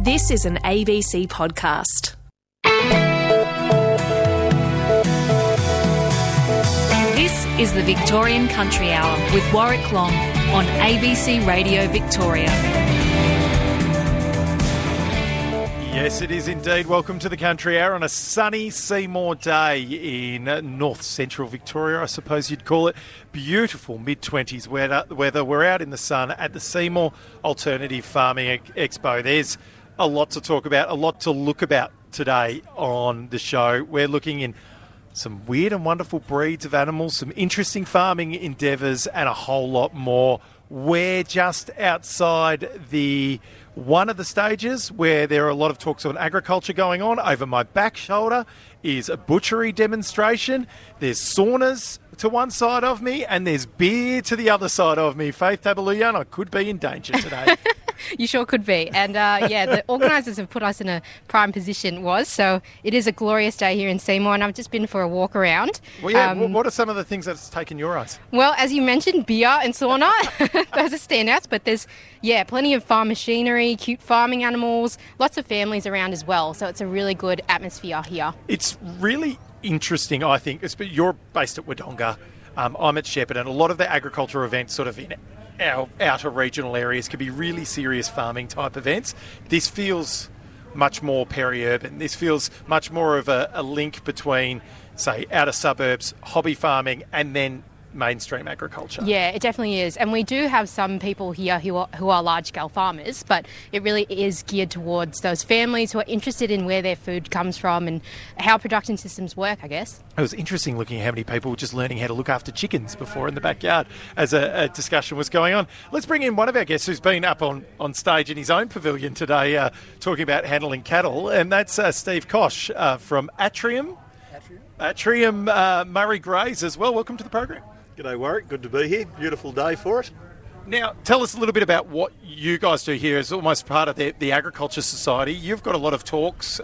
This is an ABC podcast. This is the Victorian Country Hour with Warwick Long on ABC Radio Victoria. Yes, it is indeed. Welcome to the Country Hour on a sunny Seymour day in north central Victoria, I suppose you'd call it. Beautiful mid-20s weather. We're out in the sun at the Seymour Alternative Farming Expo. There's a lot to talk about, a lot to look about today on the show. We're looking in some weird and wonderful breeds of animals, some interesting farming endeavours and a whole lot more. We're just outside one of the stages where there are a lot of talks on agriculture going on. Over my back shoulder is a butchery demonstration. There's saunas to one side of me and there's beer to the other side of me. Faith Tabaluyan, I could be in danger today. You sure could be. And the organisers have put us in a prime position, so it is a glorious day here in Seymour, and I've just been for a walk around. Well, yeah, what are some of the things that's taken your eyes? Well, as you mentioned, beer and sauna, those are standouts, but there's, plenty of farm machinery, cute farming animals, lots of families around as well, so it's a really good atmosphere here. It's really interesting, I think. You're based at Wodonga, I'm at Shepparton, and a lot of the agriculture events sort of in our outer regional areas can be really serious farming type events. This feels much more peri-urban. This feels much more of a link between, say, outer suburbs, hobby farming, and then mainstream agriculture. Yeah, it definitely is. And we do have some people here who are large-scale farmers, but it really is geared towards those families who are interested in where their food comes from and how production systems work, I guess. It was interesting looking at how many people were just learning how to look after chickens before in the backyard as a discussion was going on. Let's bring in one of our guests who's been up on stage in his own pavilion today talking about handling cattle, and that's Steve Koch from Atrium Murray Greys as well. Welcome to the program. G'day Warwick, good to be here. Beautiful day for it. Now, tell us a little bit about what you guys do here as almost part of the Agriculture Society. You've got a lot of talks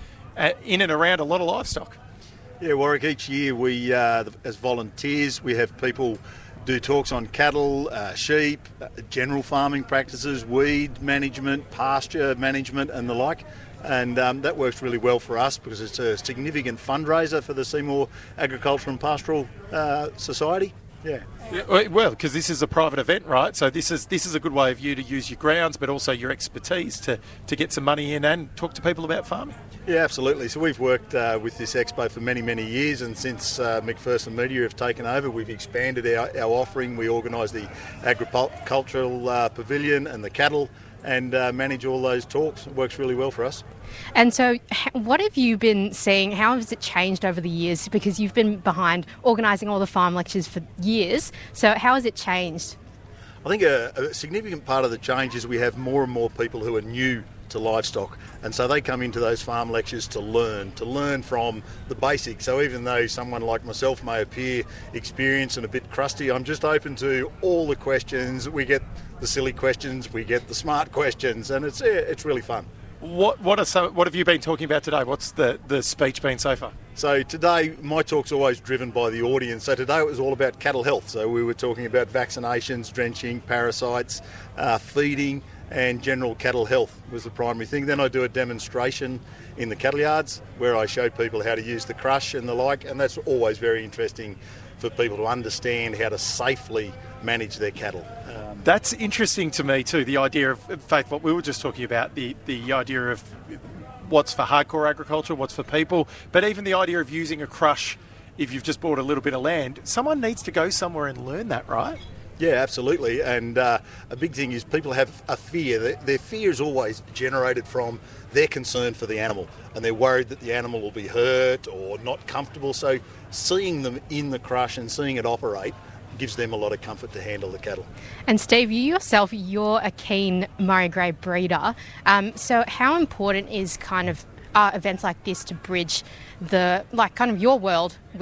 in and around a lot of livestock. Yeah, Warwick, each year we, as volunteers, we have people do talks on cattle, sheep, general farming practices, weed management, pasture management and the like. And that works really well for us because it's a significant fundraiser for the Seymour Agriculture and Pastoral Society. Yeah. Well, because this is a private event, right? So this is a good way of you to use your grounds, but also your expertise to get some money in and talk to people about farming. Yeah, absolutely. So we've worked with this expo for many, many years, and since McPherson Media have taken over, we've expanded our offering. We organise the agricultural pavilion and the cattle and manage all those talks. It works really well for us. And so what have you been seeing? How has it changed over the years? Because you've been behind organising all the farm lectures for years. So how has it changed? I think a significant part of the change is we have more and more people who are new to livestock, and so they come into those farm lectures to learn from the basics. So even though someone like myself may appear experienced and a bit crusty, I'm just open to all the questions. We get the silly questions, we get the smart questions, and it's really fun. What have you been talking about today? What's the speech been so far? So today, my talk's always driven by the audience. So today it was all about cattle health. So we were talking about vaccinations, drenching, parasites, feeding, and general cattle health was the primary thing. Then I do a demonstration in the cattle yards where I show people how to use the crush and the like, and that's always very interesting for people to understand how to safely manage their cattle. That's interesting to me too, the idea of, Faith, what we were just talking about, the idea of what's for hardcore agriculture, what's for people, but even the idea of using a crush if you've just bought a little bit of land. Someone needs to go somewhere and learn that, right? Yeah, absolutely. And a big thing is people have a fear. Their fear is always generated from their concern for the animal, and they're worried that the animal will be hurt or not comfortable. So seeing them in the crush and seeing it operate gives them a lot of comfort to handle the cattle. And Steve, you're a keen Murray Grey breeder. So how important is kind of events like this to bridge your world with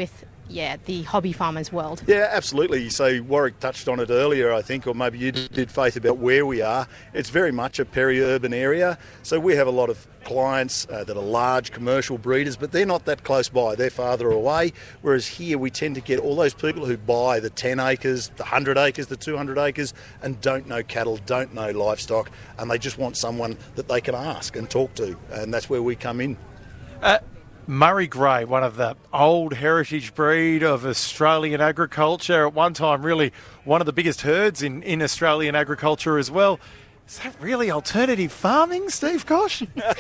the hobby farmer's world. Yeah, absolutely. So Warwick touched on it earlier, I think, or maybe you did, Faith, about where we are. It's very much a peri-urban area. So we have a lot of clients that are large commercial breeders, but they're not that close by. They're farther away. Whereas here we tend to get all those people who buy the 10 acres, the 100 acres, the 200 acres and don't know cattle, don't know livestock, and they just want someone that they can ask and talk to. And that's where we come in. Murray Grey, one of the old heritage breed of Australian agriculture, at one time really one of the biggest herds in Australian agriculture as well. Is that really alternative farming, Steve Kosh?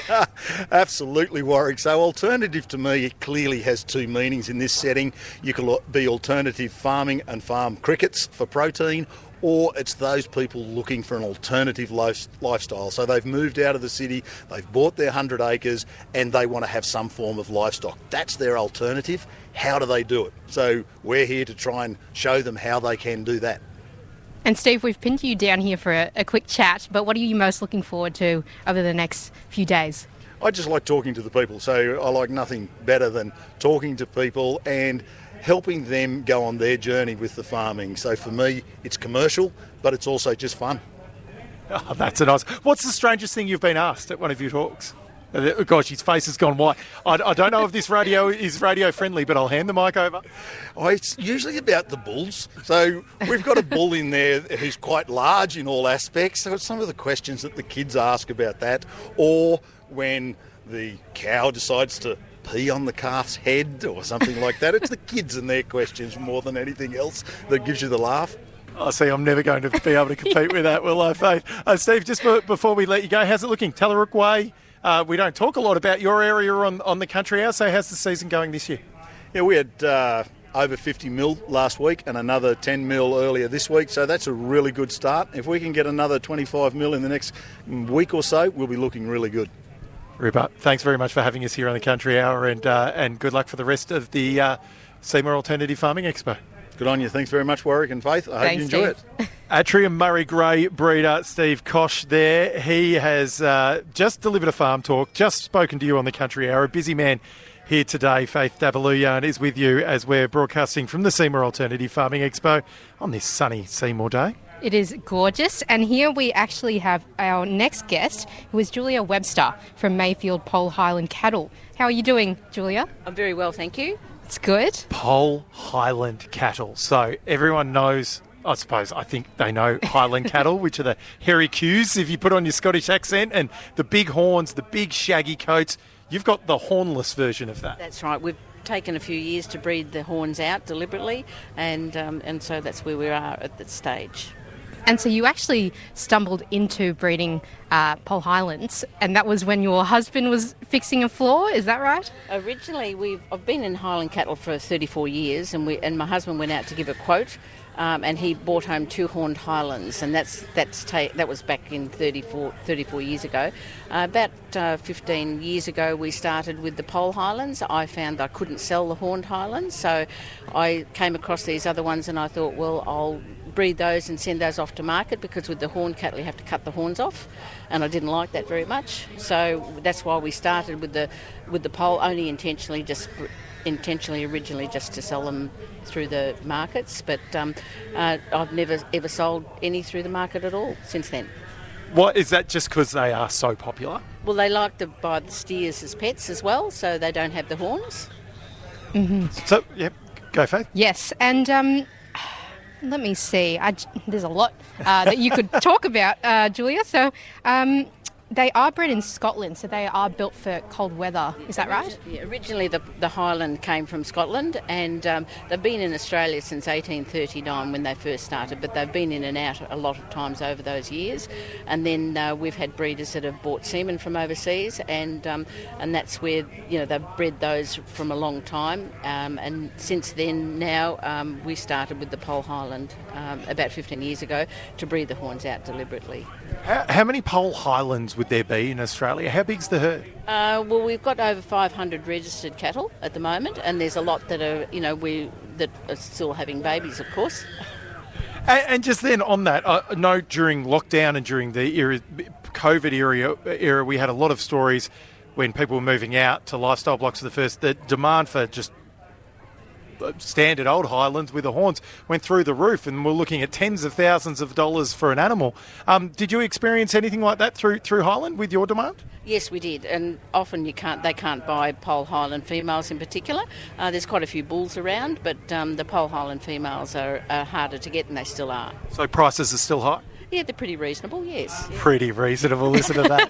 Absolutely, Warwick. So alternative to me, it clearly has two meanings in this setting. You can be alternative farming and farm crickets for protein, or it's those people looking for an alternative lifestyle. So they've moved out of the city, they've bought their 100 acres and they want to have some form of livestock. That's their alternative. How do they do it? So we're here to try and show them how they can do that. And Steve, we've pinned you down here for a quick chat, but what are you most looking forward to over the next few days? I just like talking to the people, so I like nothing better than talking to people and helping them go on their journey with the farming. So for me, it's commercial, but it's also just fun. Oh, that's a nice... What's the strangest thing you've been asked at one of your talks? Gosh, his face has gone white. I don't know if this radio is radio friendly, but I'll hand the mic over. Oh, it's usually about the bulls. So we've got a bull in there who's quite large in all aspects. So it's some of the questions that the kids ask about that. Or when the cow decides to pee on the calf's head or something like that. It's the kids and their questions more than anything else that gives you the laugh. I see, I'm never going to be able to compete with that, will I, Faith? Steve, just before we let you go, how's it looking? Tallarook Way, we don't talk a lot about your area on the country hour, so how's the season going this year? Yeah, we had over 50 mil last week and another 10 mil earlier this week, so that's a really good start. If we can get another 25 mil in the next week or so, we'll be looking really good. Rupert, thanks very much for having us here on the Country Hour, and good luck for the rest of the Seymour Alternative Farming Expo. Good on you. Thanks very much, Warwick and Faith. I hope you enjoy it. Atrium Murray Grey breeder Steve Kosh there. He has just delivered a farm talk, just spoken to you on the Country Hour. A busy man here today. Faith Dabaluyan is with you as we're broadcasting from the Seymour Alternative Farming Expo on this sunny Seymour day. It is gorgeous, and here we actually have our next guest, who is Julia Webster from Mayfield Pole Highland Cattle. How are you doing, Julia? I'm very well, thank you. It's good. Pole Highland Cattle. So everyone knows, I think they know Highland cattle, which are the hairy cues, if you put on your Scottish accent, and the big horns, the big shaggy coats. You've got the hornless version of that. That's right. We've taken a few years to breed the horns out deliberately, and so that's where we are at that stage. And so you actually stumbled into breeding Pole Highlands, and that was when your husband was fixing a floor, is that right? Originally, I've been in Highland cattle for 34 years, and my husband went out to give a quote, and he brought home two horned Highlands, and that was back in 34 years ago. About 15 years ago, we started with the Pole Highlands. I found I couldn't sell the horned Highlands, so I came across these other ones, and I thought, well, I'll breed those and send those off to market, because with the horned cattle you have to cut the horns off, and I didn't like that very much. So that's why we started with the pole, only intentionally originally just to sell them through the markets, but I've never ever sold any through the market at all since then. What is that, just because they are so popular? Well, they like to buy the steers as pets as well, so they don't have the horns. Mm-hmm. So, yeah, go Faith. Yes, and let me see. There's a lot that you could talk about, Julia. So they are bred in Scotland, so they are built for cold weather. Is that right? Yeah, originally the Highland came from Scotland, and they've been in Australia since 1839 when they first started, but they've been in and out a lot of times over those years. And then we've had breeders that have bought semen from overseas, and that's where they've bred those from a long time. And since then, now we started with the Pole Highland about 15 years ago to breed the horns out deliberately. How many Pole Highlands would there be in Australia? How big's the herd? Well, we've got over 500 registered cattle at the moment, and there's a lot that are, that are still having babies, of course. And just then on that, I know during lockdown and during the COVID era, we had a lot of stories when people were moving out to lifestyle blocks the demand for just standard old Highlands with the horns went through the roof, and we're looking at tens of thousands of dollars for an animal. Did you experience anything like that through Highland with your demand? Yes, we did, and often they can't buy Pole Highland females in particular. There's quite a few bulls around, but the Pole Highland females are harder to get, and they still are. So prices are still high? Yeah, they're pretty reasonable, yes. Pretty reasonable, listen to that.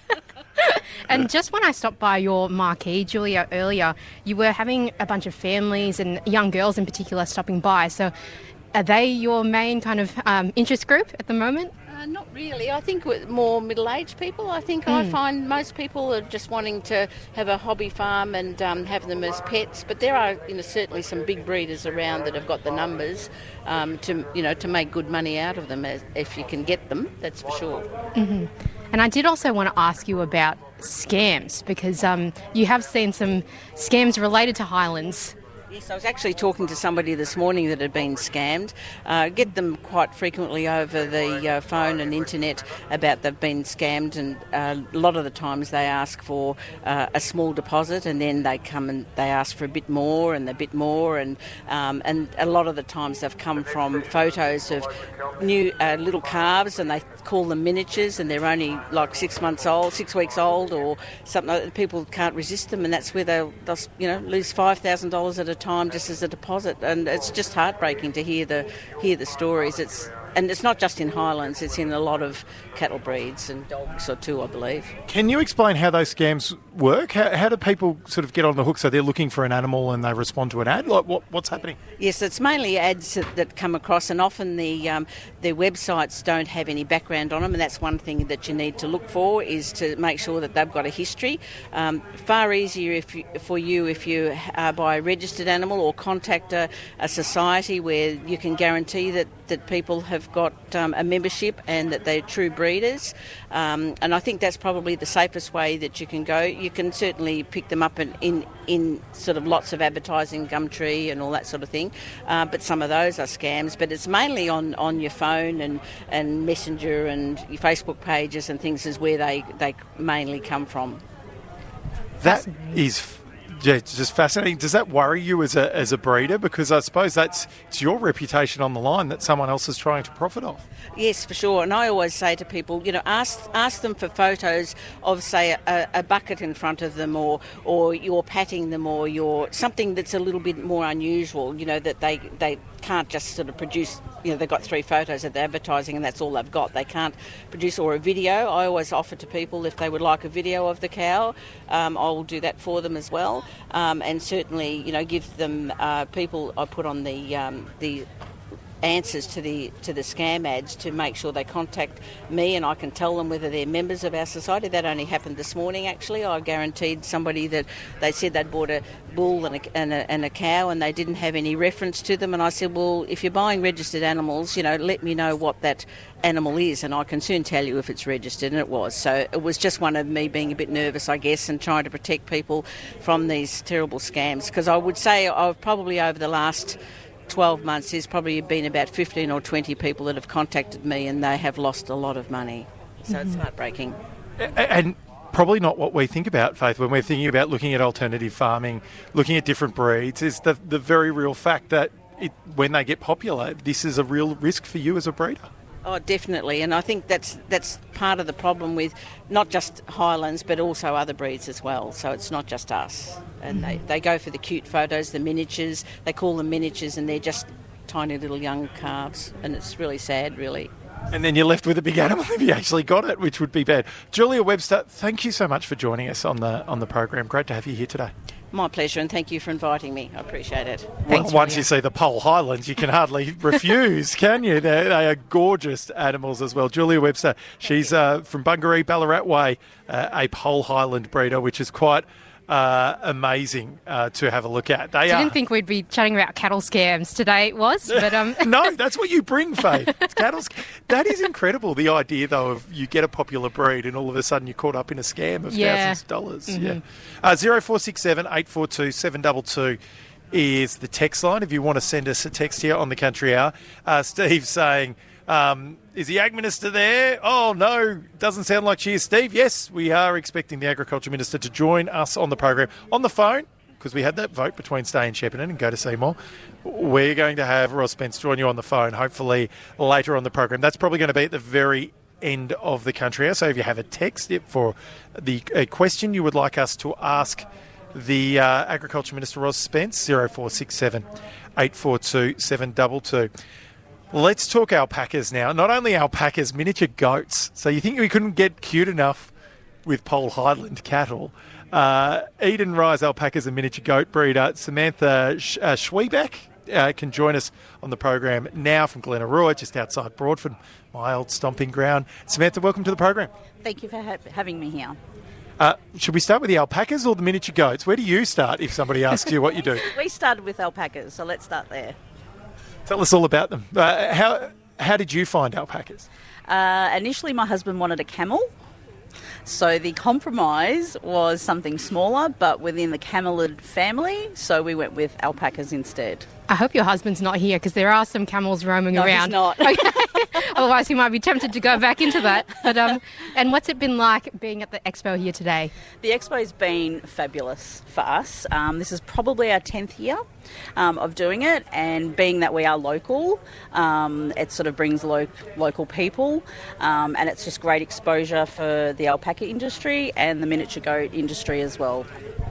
And just when I stopped by your marquee, Julia, earlier, you were having a bunch of families and young girls in particular stopping by. So are they your main kind of interest group at the moment? Not really. I think with more middle-aged people. I think I find most people are just wanting to have a hobby farm and have them as pets. But there are, certainly some big breeders around that have got the numbers to make good money out of them if you can get them. That's for sure. Mm-hmm. And I did also want to ask you about scams, because you have seen some scams related to Highlands. Yes, I was actually talking to somebody this morning that had been scammed. Get them quite frequently over the phone and internet about they've been scammed, and a lot of the times they ask for a small deposit, and then they come and they ask for a bit more and a bit more, and a lot of the times they've come from photos of new little calves, and they call them miniatures, and they're only like 6 weeks old, or something like that. People can't resist them, and that's where they'll lose $5,000 at a time just as a deposit, and it's just heartbreaking to hear the stories. And it's not just in Highlands, it's in a lot of cattle breeds and dogs or two, I believe. Can you explain how those scams work? How do people sort of get on the hook? So they're looking for an animal and they respond to an ad? Like what's happening? Yes, it's mainly ads that come across, and often their websites don't have any background on them, and that's one thing that you need to look for, is to make sure that they've got a history. Far easier for you if you buy a registered animal or contact a society where you can guarantee that people have got a membership and that they're true breeders. And I think that's probably the safest way that you can go. You can certainly pick them up in sort of lots of advertising, Gumtree and all that sort of thing. But some of those are scams. But it's mainly on your phone and Messenger and your Facebook pages and things is where they mainly come from. That is... Yeah, it's just fascinating. Does that worry you as a breeder? Because I suppose it's your reputation on the line that someone else is trying to profit off. Yes, for sure. And I always say to people, ask them for photos of, say, a bucket in front of them, or you're patting them, or you're something that's a little bit more unusual. That they can't just sort of produce. They've got 3 photos that they're advertising and that's all they've got. They can't produce, or a video. I always offer to people if they would like a video of the cow, I will do that for them as well. And certainly, give them people. I put on the answers to the scam ads to make sure they contact me, and I can tell them whether they're members of our society. That only happened this morning, actually. I guaranteed somebody that they said they'd bought a bull and a cow, and they didn't have any reference to them. And I said, well, if you're buying registered animals, let me know what that animal is, and I can soon tell you if it's registered, and it was. So it was just one of me being a bit nervous, I guess, and trying to protect people from these terrible scams. Because I would say I've probably over the last 12 months, there's probably been about 15 or 20 people that have contacted me, and they have lost a lot of money. So It's heartbreaking. And probably not what we think about, Faith, when we're thinking about looking at alternative farming, looking at different breeds, is the very real fact that when they get popular, this is a real risk for you as a breeder. Oh, definitely, and I think that's part of the problem with not just Highlands but also other breeds as well. So it's not just us. And they go for the cute photos, the miniatures. They call them miniatures, and they're just tiny little young calves, and it's really sad, really. And then you're left with a big animal if you actually got it, which would be bad. Julia Webster, thank you so much for joining us on the program. Great to have you here today. My pleasure, and thank you for inviting me. I appreciate it. Well, once you see the Pole Highlands, you can hardly refuse, can you? They are gorgeous animals as well. Julia Webster, she's from Bungaree, Ballarat Way, a Pole Highland breeder, which is quite amazing to have a look at. Didn't think we'd be chatting about cattle scams today, but No, that's what you bring, Faith. It's cattle that is incredible, the idea, though, of you get a popular breed and all of a sudden you're caught up in a scam of thousands of dollars. Mm-hmm. Yeah. 0467 842 722 is the text line if you want to send us a text here on the Country Hour. Steve saying, is the Ag Minister there? Oh, no, doesn't sound like she is. Steve, yes, we are expecting the Agriculture Minister to join us on the program. On the phone, because we had that vote between stay in Shepparton and go to Seymour. We're going to have Roz Spence join you on the phone, hopefully later on the program. That's probably going to be at the very end of the country hour. So if you have a text for a question you would like us to ask the Agriculture Minister, Roz Spence, 0467 842 722. Let's talk alpacas now. Not only alpacas, miniature goats. So you think we couldn't get cute enough with Pole Highland cattle? Eden Rise alpacas and miniature goat breeder Samantha Schwebeck can join us on the program now from Glenaroy, just outside Broadford, my old stomping ground. Samantha, welcome to the program. Thank you for having me here. Should we start with the alpacas or the miniature goats? Where do you start if somebody asks you what you do? We started with alpacas, so let's start there. Tell us all about them. How did you find alpacas? Initially, my husband wanted a camel. So the compromise was something smaller, but within the camelid family, so we went with alpacas instead. I hope your husband's not here because there are some camels roaming around. No, he's not. Okay. Otherwise, he might be tempted to go back into that. But and what's it been like being at the expo here today? The expo's been fabulous for us. This is probably our 10th year of doing it, and being that we are local, it sort of brings local people, and it's just great exposure for the alpaca industry and the miniature goat industry as well.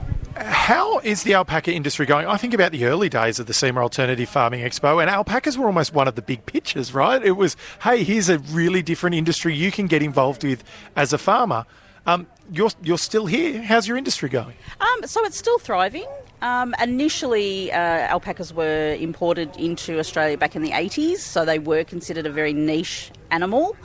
How is the alpaca industry going? I think about the early days of the Seymour Alternative Farming Expo, and alpacas were almost one of the big pitches, right? It was, hey, here's a really different industry you can get involved with as a farmer. You're still here. How's your industry going? So it's still thriving. Initially, alpacas were imported into Australia back in the 80s, so they were considered a very niche animal,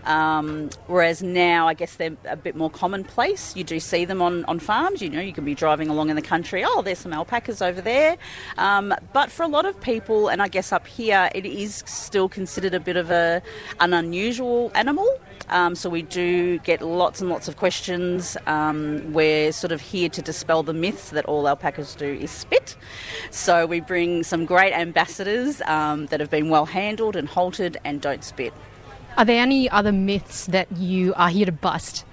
whereas now I guess they're a bit more commonplace. You do see them on farms. You know, you can be driving along in the country, oh, there's some alpacas over there. But for a lot of people, and I guess up here, it is still considered a bit of an unusual animal. So we do get lots and lots of questions. We're sort of here to dispel the myth that all alpacas do is spit. So we bring some great ambassadors that have been well handled and halted and don't spit. Are there any other myths that you are here to bust?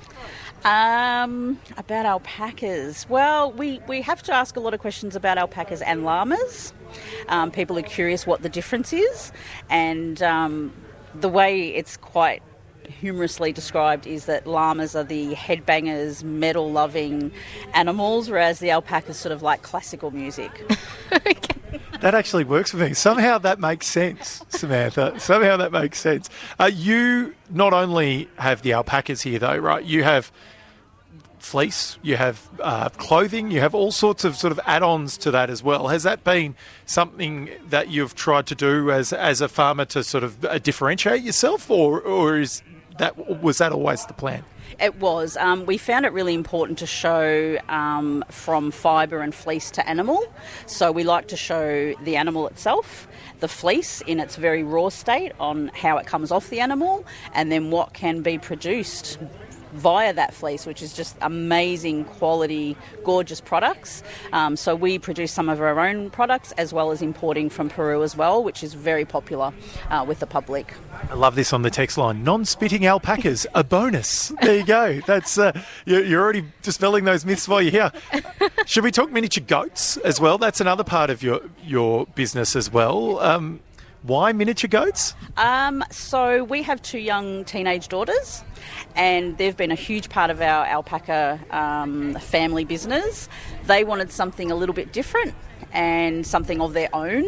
About alpacas. Well, we have to ask a lot of questions about alpacas and llamas. People are curious what the difference is, and the way it's quite humorously described is that llamas are the headbangers, metal-loving animals, whereas the alpacas sort of like classical music. Okay. That actually works for me. Somehow that makes sense, Samantha. Somehow that makes sense. You not only have the alpacas here, though, right? You have fleece, you have clothing, you have all sorts of sort of add-ons to that as well. Has that been something that you've tried to do as a farmer to sort of differentiate yourself, or was that always the plan? It was. We found it really important to show from fibre and fleece to animal. So we like to show the animal itself, the fleece in its very raw state on how it comes off the animal, and then what can be produced via that fleece, which is just amazing quality, gorgeous products. So we produce some of our own products as well as importing from Peru as well, which is very popular with the public. I love this on the text line. Non-spitting alpacas, a bonus. There you go. That's you're already dispelling those myths while you're here. Should we talk miniature goats as well? That's another part of your business as well. Why miniature goats? So we have 2 young teenage daughters, and they've been a huge part of our alpaca family business. They wanted something a little bit different and something of their own.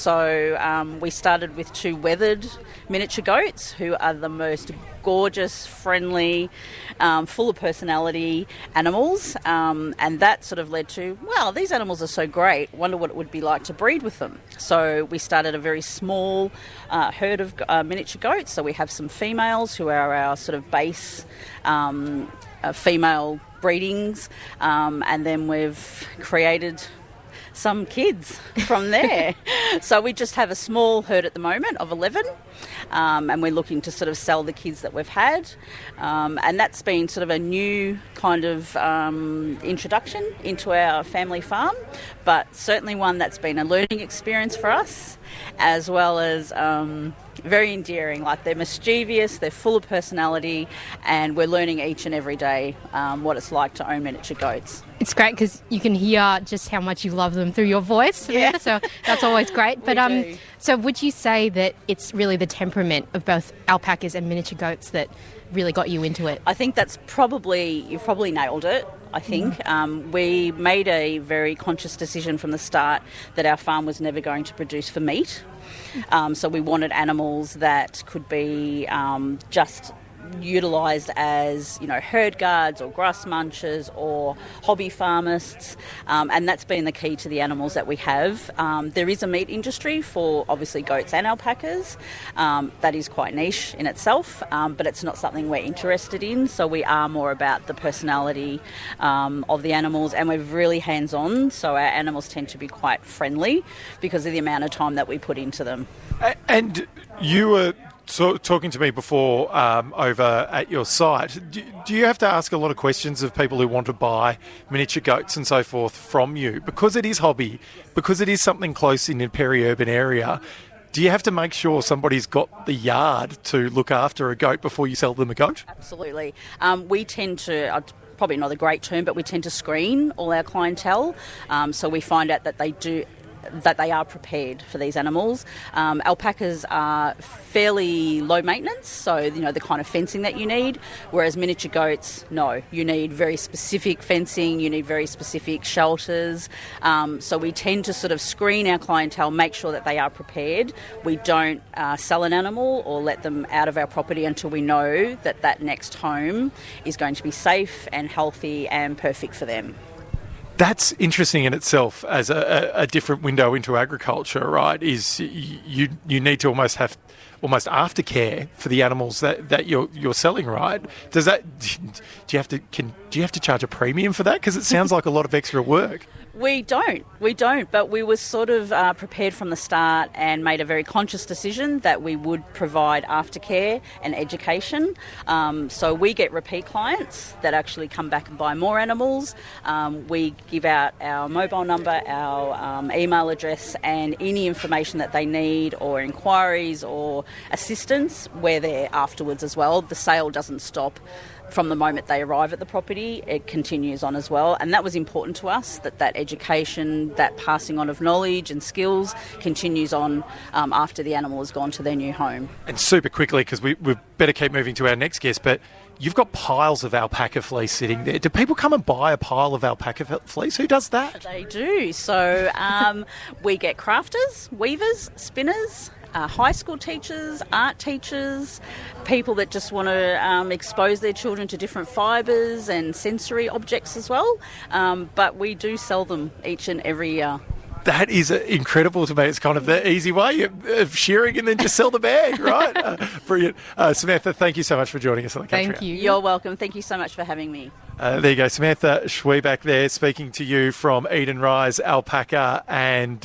So we started with 2 weathered miniature goats who are the most gorgeous, friendly, full of personality animals. And that sort of led to, well, these animals are so great, wonder what it would be like to breed with them. So we started a very small herd of miniature goats. So we have some females who are our sort of base female breedings. And then we've created some kids from there. So we just have a small herd at the moment of 11, and we're looking to sort of sell the kids that we've had, and that's been sort of a new kind of introduction into our family farm, but certainly one that's been a learning experience for us, as well as very endearing. Like, they're mischievous, they're full of personality, and we're learning each and every day what it's like to own miniature goats. It's great because you can hear just how much you love them through your voice. Yeah. So that's always great. But We do. so would you say that it's really the temperament of both alpacas and miniature goats that really got you into it? I think you've probably nailed it. I think we made a very conscious decision from the start that our farm was never going to produce for meat. So we wanted animals that could be just utilised as, herd guards or grass munchers or hobby farmists, and that's been the key to the animals that we have. There is a meat industry for obviously goats and alpacas. That is quite niche in itself, but it's not something we're interested in, so we are more about the personality of the animals, and we're really hands-on, so our animals tend to be quite friendly because of the amount of time that we put into them. And you were talking to me before over at your site. Do you have to ask a lot of questions of people who want to buy miniature goats and so forth from you? Because it is hobby, because it is something close in a peri-urban area, do you have to make sure somebody's got the yard to look after a goat before you sell them a goat? Absolutely. We tend to... probably not a great term, but we tend to screen all our clientele, so we find out that they are prepared for these animals. Alpacas are fairly low maintenance, so the kind of fencing that you need, whereas miniature goats, no, you need very specific fencing, you need very specific shelters, so we tend to sort of screen our clientele, make sure that they are prepared. We don't sell an animal or let them out of our property until we know that that next home is going to be safe and healthy and perfect for them. That's interesting in itself as a different window into agriculture, right? Is you need to almost have aftercare for the animals that you're selling, right? Do you have to charge a premium for that? Because it sounds like a lot of extra work. We don't, but we were sort of prepared from the start and made a very conscious decision that we would provide aftercare and education. So we get repeat clients that actually come back and buy more animals. We give out our mobile number, our email address, and any information that they need or inquiries or assistance, we're there afterwards as well. The sale doesn't stop from the moment they arrive at the property. It continues on as well, and that was important to us, that education, that passing on of knowledge and skills continues on after the animal has gone to their new home. And super quickly, because we better keep moving to our next guest, but you've got piles of alpaca fleece sitting there. Do people come and buy a pile of alpaca fleece? Who does that? They do. So we get crafters, weavers, spinners, high school teachers, art teachers, people that just want to expose their children to different fibres and sensory objects as well. But we do sell them each and every year. That is incredible to me. It's kind of the easy way of shearing and then just sell the bag, right? Brilliant. Samantha, thank you so much for joining us on the Country Thank you. You're welcome. Thank you so much for having me. There you go. Samantha Schweback there speaking to you from Edenrise Alpaca and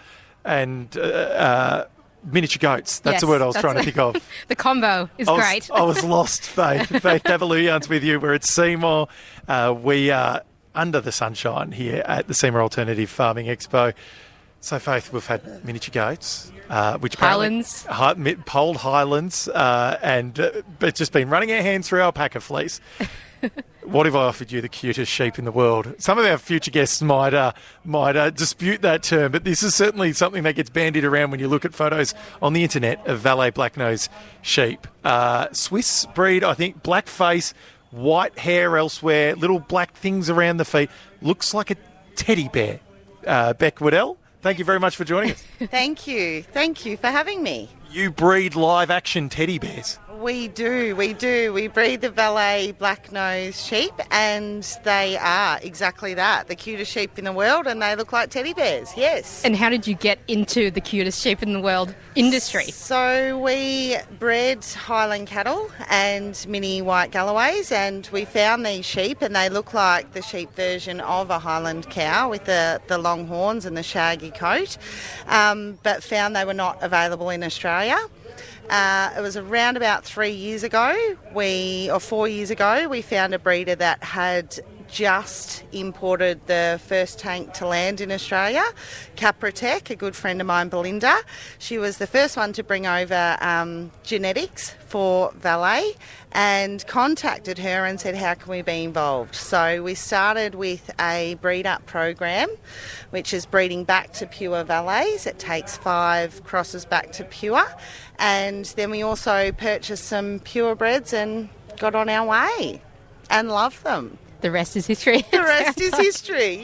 miniature goats. That's the word I was trying to think of. The combo is great. I was lost, Faith. Faith Cavalian's with you. We're at Seymour. We are under the sunshine here at the Seymour Alternative Farming Expo. So, Faith, we've had miniature goats, which Highlands. Polled Highlands, and it's just been running our hands through alpaca fleece. What if I offered you the cutest sheep in the world? Some of our future guests might dispute that term, but this is certainly something that gets bandied around when you look at photos on the internet of Valais Blacknose sheep. Swiss breed, I think, black face, white hair elsewhere, little black things around the feet. Looks like a teddy bear. Beck Waddell, thank you very much for joining us. Thank you. Thank you for having me. You breed live-action teddy bears. We do. We breed the Valais Blacknose sheep, and they are exactly that, the cutest sheep in the world, and they look like teddy bears, yes. And how did you get into the cutest sheep in the world industry? So we bred Highland cattle and mini white Galloways, and we found these sheep, and they look like the sheep version of a Highland cow with the long horns and the shaggy coat, but found they were not available in Australia. It was around about 3 years ago, 4 years ago, we found a breeder that had just imported the first tank to land in Australia. Capratech, a good friend of mine, Belinda, she was the first one to bring over genetics for Valet, and contacted her and said, how can we be involved? So we started with a breed up program, which is breeding back to pure Valets. It takes 5 crosses back to pure, and then we also purchased some purebreds and got on our way and love them. The rest is history. The rest is history,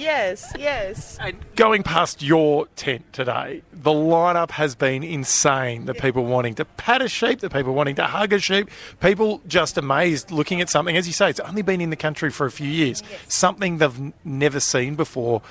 yes. And going past your tent today, the lineup has been insane. The people wanting to pat a sheep, the people wanting to hug a sheep, people just amazed looking at something. As you say, it's only been in the country for a few years, something they've never seen before.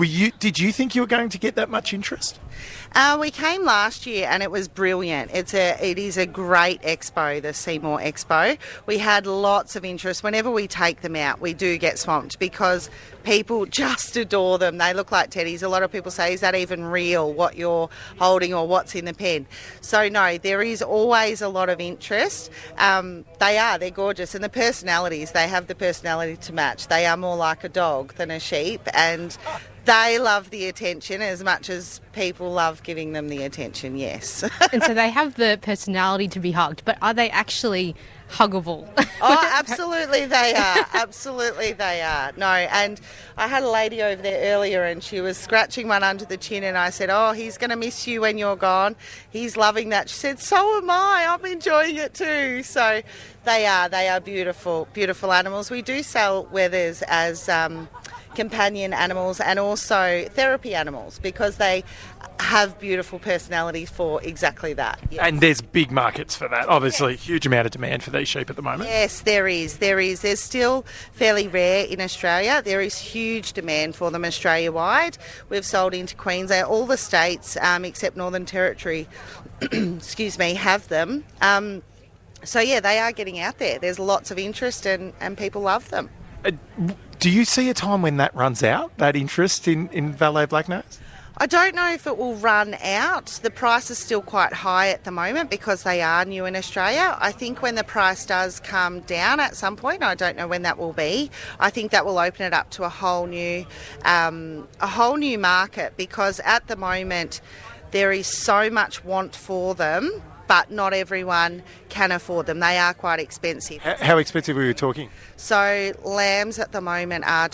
Did you think you were going to get that much interest? We came last year and it was brilliant. It is a great expo, the Seymour Expo. We had lots of interest. Whenever we take them out, we do get swamped because people just adore them. They look like teddies. A lot of people say, is that even real, what you're holding or what's in the pen? So no, there is always a lot of interest. They're gorgeous. And the personalities, they have the personality to match. They are more like a dog than a sheep, and they love the attention as much as people love giving them the attention, yes. And so they have the personality to be hugged, but are they actually huggable? Oh, absolutely they are. Absolutely they are. No, and I had a lady over there earlier and she was scratching one under the chin, and I said, oh, he's going to miss you when you're gone. He's loving that. She said, so am I. I'm enjoying it too. So they are beautiful, beautiful animals. We do sell wethers as companion animals and also therapy animals because they have beautiful personalities for exactly that. Yes. And there's big markets for that. Obviously, huge amount of demand for these sheep at the moment. Yes, there is. They're still fairly rare in Australia. There is huge demand for them Australia-wide. We've sold into Queensland. All the states, except Northern Territory, have them. So, yeah, they are getting out there. There's lots of interest and people love them. Do you see a time when that runs out, that interest in Valet Blacknose? I don't know if it will run out. The price is still quite high at the moment because they are new in Australia. I think when the price does come down at some point, I don't know when that will be, I think that will open it up to a whole new market, because at the moment there is so much want for them, but not everyone can afford them. They are quite expensive. How expensive were you talking? So lambs at the moment are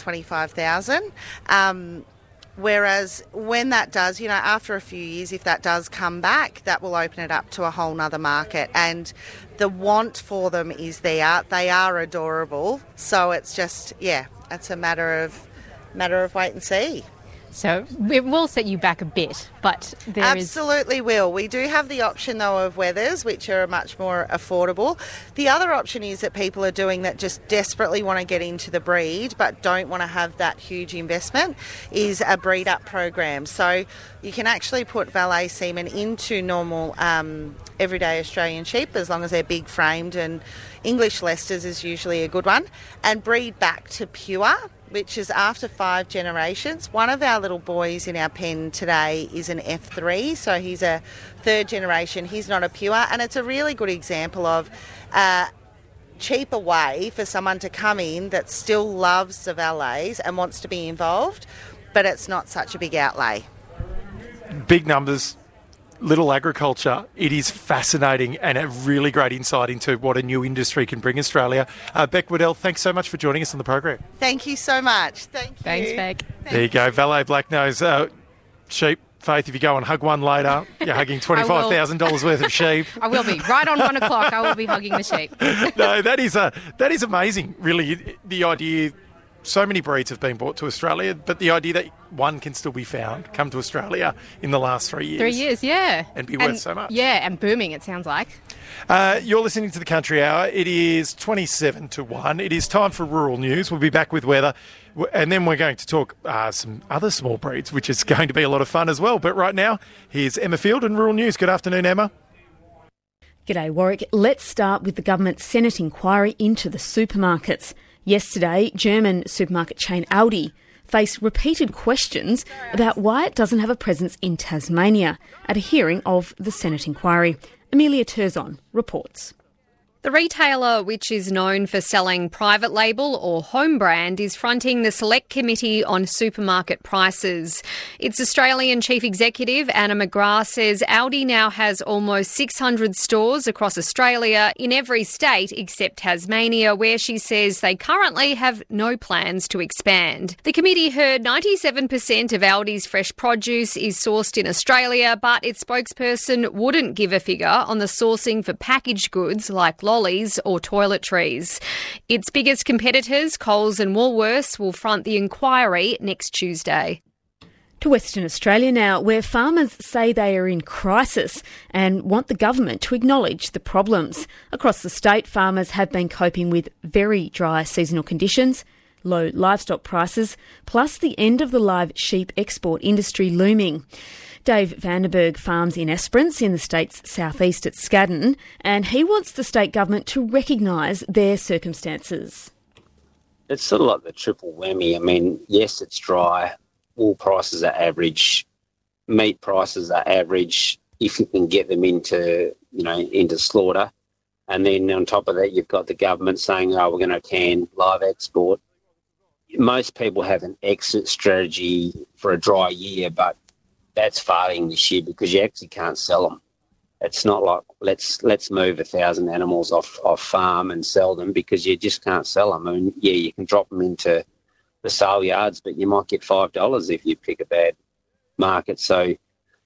$25,000. Whereas when that does, after a few years, if that does come back, that will open it up to a whole nother market. And the want for them is there. They are adorable. So it's just, it's a matter of wait and see. So it will set you back a bit, but Absolutely will. We do have the option, though, of wethers, which are much more affordable. The other option is that people are doing that just desperately want to get into the breed but don't want to have that huge investment, is a breed up program. So you can actually put Valet semen into normal everyday Australian sheep as long as they're big framed, and English Leicesters is usually a good one, and breed back to pure, which is after 5 generations. One of our little boys in our pen today is an F3, so he's a 3rd generation. He's not a pure, and it's a really good example of a cheaper way for someone to come in that still loves the Valets and wants to be involved, but it's not such a big outlay. Big numbers, little agriculture. It is fascinating and a really great insight into what a new industry can bring Australia. Beck Waddell, thanks so much for joining us on the program. Thank you so much. Thank you. Thanks, Beck. There you go, Valet Blacknose sheep. Faith, if you go and hug one later, you're hugging $25,000 worth of sheep. I will be. Right on 1 o'clock, I will be hugging the sheep. No, that is amazing, really. The idea, so many breeds have been brought to Australia, but the idea that one can still be found, come to Australia in the last 3 years. 3 years, yeah. And be worth so much. Yeah, and booming, it sounds like. You're listening to the Country Hour. It is 27 to 1. It is time for rural news. We'll be back with weather, and then we're going to talk some other small breeds, which is going to be a lot of fun as well. But right now, here's Emma Field in Rural News. Good afternoon, Emma. G'day, Warwick. Let's start with the government's Senate inquiry into the supermarkets. Yesterday, German supermarket chain Aldi faced repeated questions about why it doesn't have a presence in Tasmania at a hearing of the Senate inquiry. Amelia Terzon reports. The retailer, which is known for selling private label or home brand, is fronting the Select Committee on Supermarket Prices. Its Australian Chief Executive, Anna McGrath, says Aldi now has almost 600 stores across Australia in every state except Tasmania, where she says they currently have no plans to expand. The committee heard 97% of Aldi's fresh produce is sourced in Australia, but its spokesperson wouldn't give a figure on the sourcing for packaged goods like lollies or toiletries. Its biggest competitors, Coles and Woolworths, will front the inquiry next Tuesday. To Western Australia now, where farmers say they are in crisis and want the government to acknowledge the problems. Across the state, farmers have been coping with very dry seasonal conditions, low livestock prices, plus the end of the live sheep export industry looming. Dave Vandenberg farms in Esperance in the state's southeast at Scadden, and he wants the state government to recognise their circumstances. It's sort of like the triple whammy. I mean, yes, it's dry. Wool prices are average. Meat prices are average if you can get them into slaughter. And then on top of that, you've got the government saying, oh, we're going to can live export. Most people have an exit strategy for a dry year, but that's failing this year because you actually can't sell them. It's not like let's move 1,000 animals off farm and sell them, because you just can't sell them. I mean, yeah, you can drop them into the sale yards, but you might get $5 if you pick a bad market. So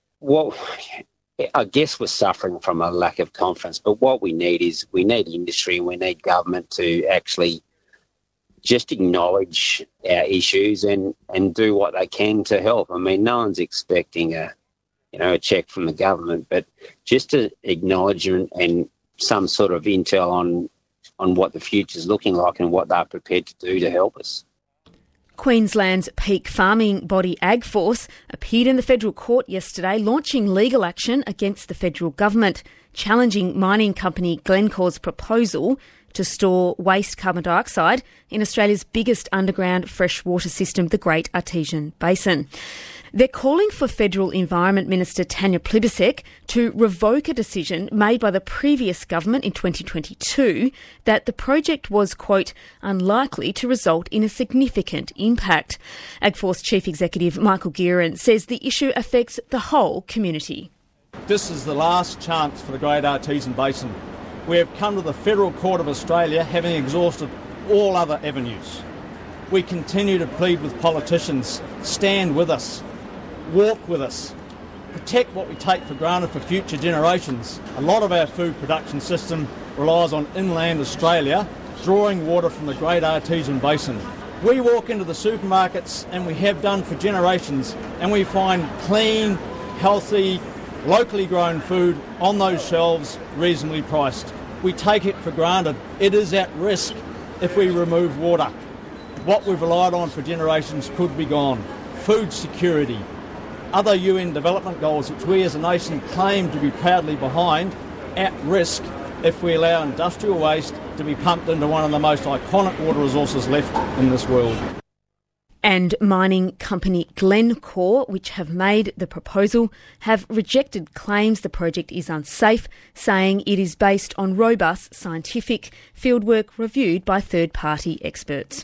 I guess we're suffering from a lack of confidence, but what we need industry and we need government to actually just acknowledge our issues and do what they can to help. I mean, no one's expecting a check from the government, but just to acknowledge and some sort of intel on what the future's looking like and what they're prepared to do to help us. Queensland's peak farming body AgForce appeared in the federal court yesterday, launching legal action against the federal government, challenging mining company Glencore's proposal to store waste carbon dioxide in Australia's biggest underground freshwater system, the Great Artesian Basin. They're calling for Federal Environment Minister Tanya Plibersek to revoke a decision made by the previous government in 2022 that the project was, quote, unlikely to result in a significant impact. AgForce Chief Executive Michael Gearan says the issue affects the whole community. This is the last chance for the Great Artesian Basin. We have come to the Federal Court of Australia having exhausted all other avenues. We continue to plead with politicians, stand with us, walk with us, protect what we take for granted for future generations. A lot of our food production system relies on inland Australia, drawing water from the Great Artesian Basin. We walk into the supermarkets, and we have done for generations, and we find clean, healthy, locally grown food on those shelves, reasonably priced. We take it for granted. It is at risk if we remove water. What we've relied on for generations could be gone. Food security, other UN development goals which we as a nation claim to be proudly behind, at risk if we allow industrial waste to be pumped into one of the most iconic water resources left in this world. And mining company Glencore, which have made the proposal, have rejected claims the project is unsafe, saying it is based on robust scientific fieldwork reviewed by third-party experts.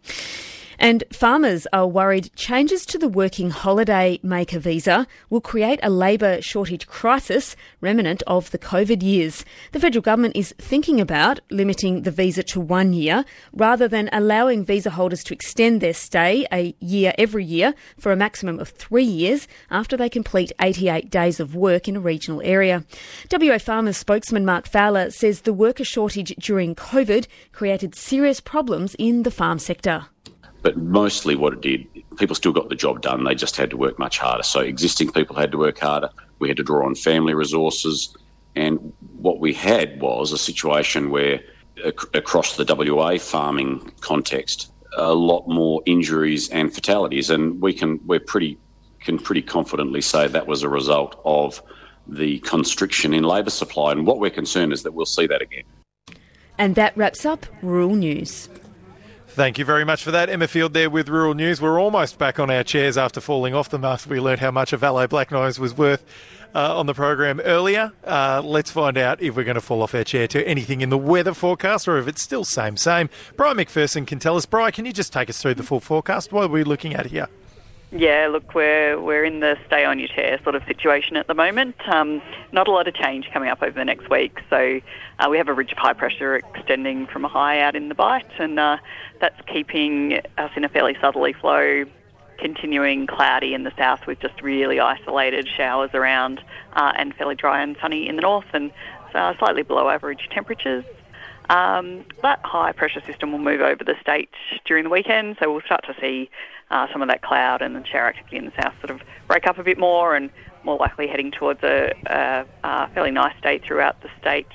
And farmers are worried changes to the working holiday maker visa will create a labour shortage crisis remnant of the COVID years. The federal government is thinking about limiting the visa to 1 year rather than allowing visa holders to extend their stay a year every year for a maximum of 3 years after they complete 88 days of work in a regional area. WA Farmers spokesman Mark Fowler says the worker shortage during COVID created serious problems in the farm sector. But mostly what it did, people still got the job done, they just had to work much harder. So existing people had to work harder, we had to draw on family resources, and what we had was a situation where across the WA farming context, a lot more injuries and fatalities, and we can pretty confidently say that was a result of the constriction in labour supply, and what we're concerned is that we'll see that again. And that wraps up Rural News. Thank you very much for that. Emma Field there with Rural News. We're almost back on our chairs after falling off them after we learned how much a Valet Black Nose was worth on the program earlier. Let's find out if we're going to fall off our chair to anything in the weather forecast or if it's still same. Brian McPherson can tell us. Brian, can you just take us through the full forecast? What are we looking at here? Yeah, look, we're in the stay on your chair sort of situation at the moment. Not a lot of change coming up over the next week. So we have a ridge of high pressure extending from a high out in the Bight, and that's keeping us in a fairly southerly flow, continuing cloudy in the south with just really isolated showers around and fairly dry and sunny in the north, and slightly below average temperatures. That high pressure system will move over the state during the weekend, so we'll start to see some of that cloud and the shower activity in the south sort of break up a bit more, and more likely heading towards a fairly nice day throughout the state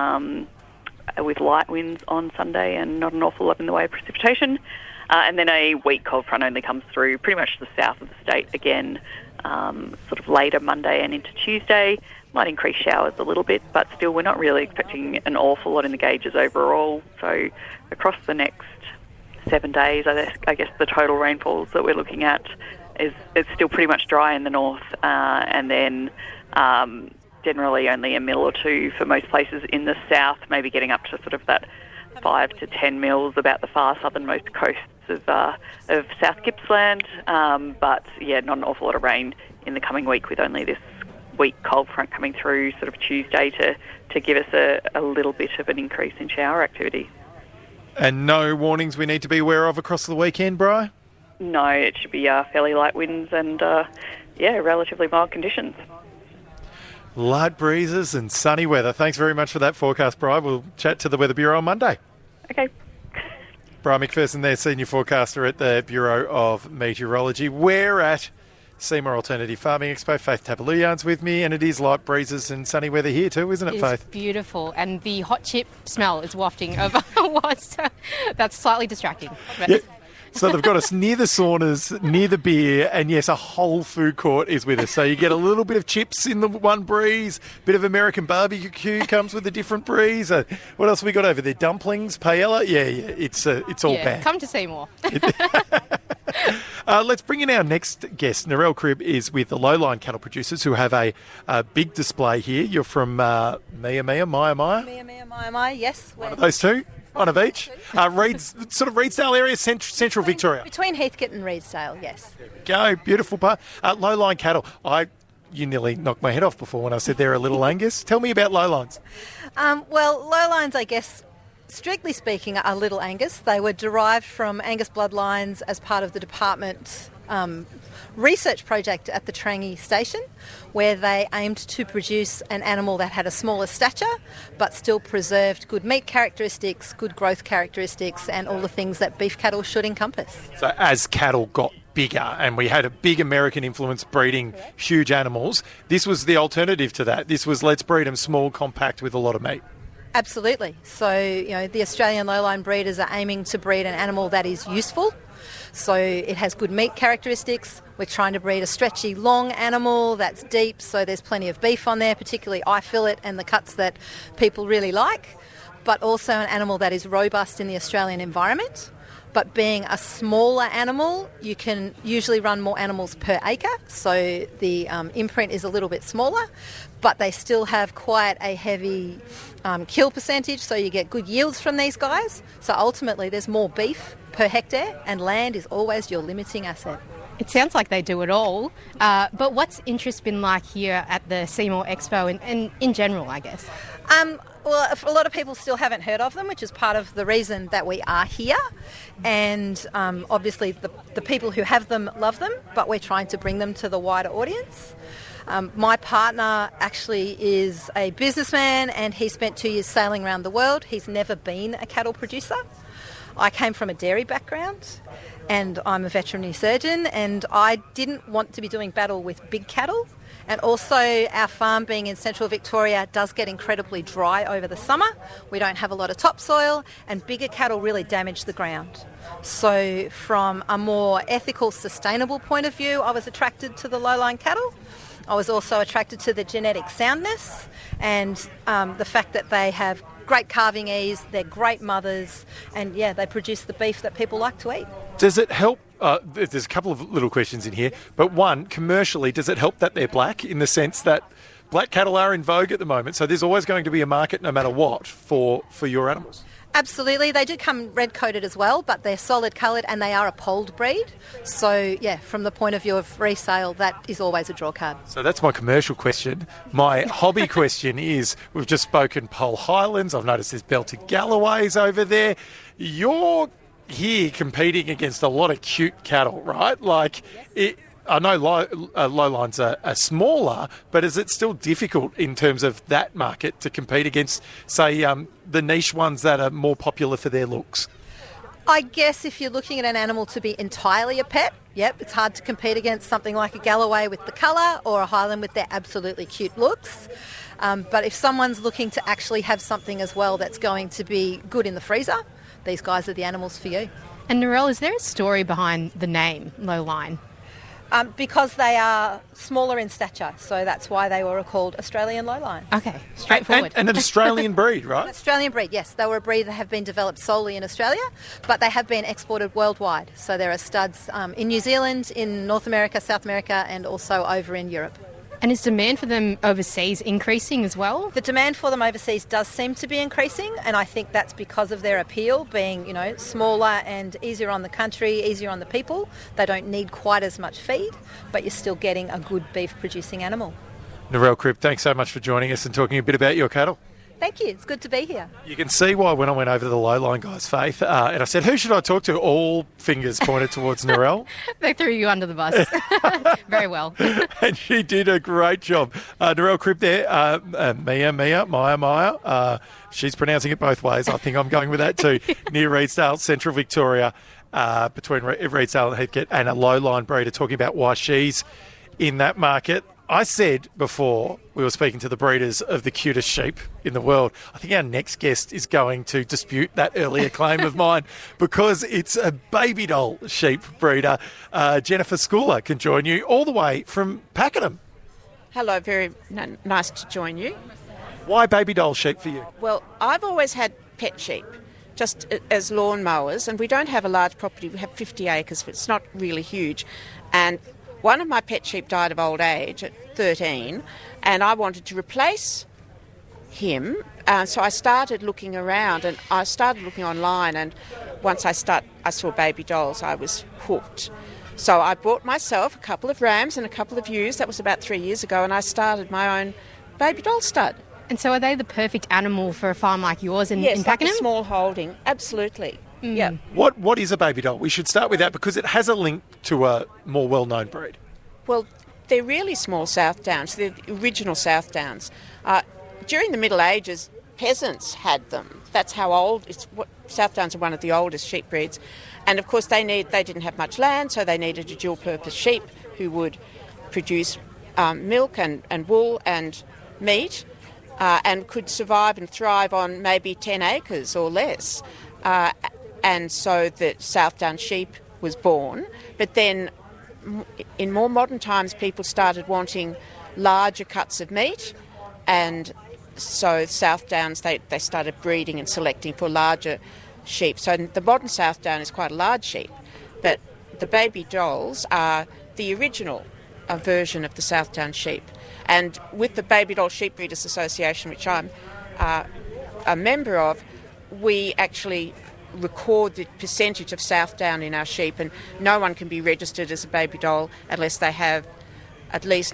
with light winds on Sunday and not an awful lot in the way of precipitation. And then a weak cold front only comes through pretty much the south of the state again, sort of later Monday and into Tuesday. Might increase showers a little bit, but still we're not really expecting an awful lot in the gauges overall. So across the next 7 days, I guess the total rainfalls that we're looking at is still pretty much dry in the north, and then generally only a mil or two for most places in the south, maybe getting up to sort of that 5 to 10 mils about the far southernmost coasts of South Gippsland. But yeah, not an awful lot of rain in the coming week, with only this weak cold front coming through sort of Tuesday to give us a little bit of an increase in shower activity. And no warnings we need to be aware of across the weekend, Bri? No, it should be fairly light winds and, relatively mild conditions. Light breezes and sunny weather. Thanks very much for that forecast, Bri. We'll chat to the Weather Bureau on Monday. Okay. Brian McPherson there, Senior Forecaster at the Bureau of Meteorology. We're at Seymour Alternative Farming Expo. Faith Tabaluyan's with me, and it is light breezes and sunny weather here too, isn't it, Faith? It's beautiful, and the hot chip smell is wafting over. That's slightly distracting. But. Yep. So they've got us near the saunas, near the beer, and yes, a whole food court is with us. So you get a little bit of chips in the one breeze, bit of American barbecue comes with a different breeze. What else have we got over there? Dumplings, paella? Yeah, it's all bad. Come to Seymour. Let's bring in our next guest. Narelle Cribb is with the Lowline Cattle Producers, who have a big display here. You're from Maya, yes. One of those two? One of each? Reedsdale area, central Victoria. Between Heathcote and Reedsdale, yes. There we go, beautiful part. Lowline cattle. You nearly knocked my head off before when I said they're a little Angus. Tell me about lowlines. Lowlines, I guess, strictly speaking, are Little Angus. They were derived from Angus bloodlines as part of the department's research project at the Trangie station, where they aimed to produce an animal that had a smaller stature but still preserved good meat characteristics, good growth characteristics, and all the things that beef cattle should encompass. So as cattle got bigger and we had a big American influence breeding huge animals, this was the alternative to that. This was let's breed them small, compact with a lot of meat. Absolutely. So, the Australian lowline breeders are aiming to breed an animal that is useful. So it has good meat characteristics. We're trying to breed a stretchy, long animal that's deep, so there's plenty of beef on there, particularly eye fillet and the cuts that people really like, but also an animal that is robust in the Australian environment. But being a smaller animal, you can usually run more animals per acre, so the imprint is a little bit smaller, but they still have quite a heavy kill percentage, so you get good yields from these guys. So ultimately there's more beef per hectare, and land is always your limiting asset. It sounds like they do it all, but what's interest been like here at the Seymour Expo and in general, I guess? Well, a lot of people still haven't heard of them, which is part of the reason that we are here. And obviously the people who have them love them, but we're trying to bring them to the wider audience. My partner actually is a businessman, and he spent 2 years sailing around the world. He's never been a cattle producer. I came from a dairy background, and I'm a veterinary surgeon, and I didn't want to be doing battle with big cattle. And also our farm being in central Victoria does get incredibly dry over the summer. We don't have a lot of topsoil, and bigger cattle really damage the ground. So from a more ethical, sustainable point of view, I was attracted to the lowline cattle. I was also attracted to the genetic soundness and the fact that they have great carving ease, they're great mothers, and yeah, they produce the beef that people like to eat. Does it help? There's a couple of little questions in here, but one, commercially, does it help that they're black in the sense that black cattle are in vogue at the moment, so there's always going to be a market no matter what for your animals? Absolutely. They do come red-coated as well, but they're solid-coloured and they are a polled breed. So, yeah, from the point of view of resale, that is always a draw card. So that's my commercial question. My hobby question is, we've just spoken Poll Highlands. I've noticed there's belted Galloways over there. You're here competing against a lot of cute cattle, right? Like, I know lowlines are smaller, but is it still difficult in terms of that market to compete against, say, the niche ones that are more popular for their looks? I guess if you're looking at an animal to be entirely a pet, yep, it's hard to compete against something like a Galloway with the colour or a Highland with their absolutely cute looks. But if someone's looking to actually have something as well that's going to be good in the freezer, these guys are the animals for you. And Narelle, is there a story behind the name Lowline? Because they are smaller in stature, so that's why they were called Australian Lowline. Okay, straightforward. And an Australian breed, right? An Australian breed, yes. They were a breed that have been developed solely in Australia, but they have been exported worldwide. So there are studs in New Zealand, in North America, South America, and also over in Europe. And is demand for them overseas increasing as well? The demand for them overseas does seem to be increasing, and I think that's because of their appeal being, smaller and easier on the country, easier on the people. They don't need quite as much feed, but you're still getting a good beef-producing animal. Narelle Cribb, thanks so much for joining us and talking a bit about your cattle. Thank you. It's good to be here. You can see why when I went over to the Lowline guys, Faith, and I said, who should I talk to? All fingers pointed towards Narelle. They threw you under the bus. Very well. And she did a great job. Narelle Cribb there, Maya. She's pronouncing it both ways. I think I'm going with that too. Near Reedsdale, Central Victoria, between Reedsdale and Heathcote, and a Lowline breeder, talking about why she's in that market. I said before we were speaking to the breeders of the cutest sheep in the world, I think our next guest is going to dispute that earlier claim of mine because it's a baby doll sheep breeder. Jennifer Schooler can join you all the way from Pakenham. Hello, very nice to join you. Why baby doll sheep for you? Well, I've always had pet sheep, just as lawn mowers, and we don't have a large property. We have 50 acres, but it's not really huge. And one of my pet sheep died of old age at 13, and I wanted to replace him. So I started looking around, and I started looking online, and once I saw baby dolls, I was hooked. So I bought myself a couple of rams and a couple of ewes. That was about 3 years ago, and I started my own baby doll stud. And so are they the perfect animal for a farm like yours in Pakenham? Pakenham? Yes, like a small holding, absolutely. Yeah. What is a baby doll? We should start with that because it has a link to a more well-known breed. Well, they're really small Southdowns. They're the original Southdowns. During the Middle Ages, peasants had them. That's how old. Southdowns are one of the oldest sheep breeds, and of course they didn't have much land, so they needed a dual-purpose sheep who would produce milk and wool and meat, and could survive and thrive on maybe 10 acres or less. And so the Southdown sheep was born. But then in more modern times, people started wanting larger cuts of meat, and so Southdowns, they started breeding and selecting for larger sheep. So the modern Southdown is quite a large sheep, but the baby dolls are the original version of the Southdown sheep. And with the Baby Doll Sheep Breeders Association, which I'm a member of, we actually record the percentage of Southdown in our sheep, and no one can be registered as a baby doll unless they have at least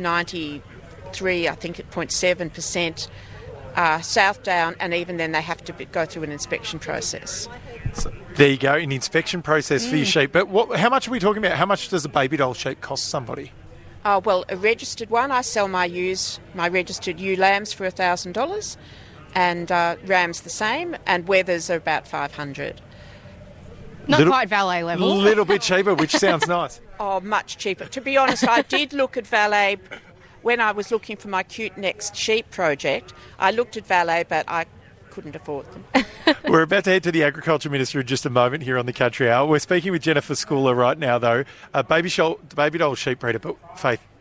93.7% Southdown, and even then they have to go through an inspection process. So there you go, an inspection process for your sheep. But how much are we talking about? How much does a baby doll sheep cost somebody? Well, a registered one, I sell my registered ewe lambs for $1,000, and rams the same, and wethers are about $500. Not quite valet level. A little bit cheaper, which sounds nice. Oh, much cheaper. To be honest, I did look at valet when I was looking for my Cute Next sheep project. I looked at valet, but I couldn't afford them. We're about to head to the Agriculture Minister in just a moment here on the Country Hour. We're speaking with Jennifer Schooler right now, though, a baby doll sheep breeder. But Faith,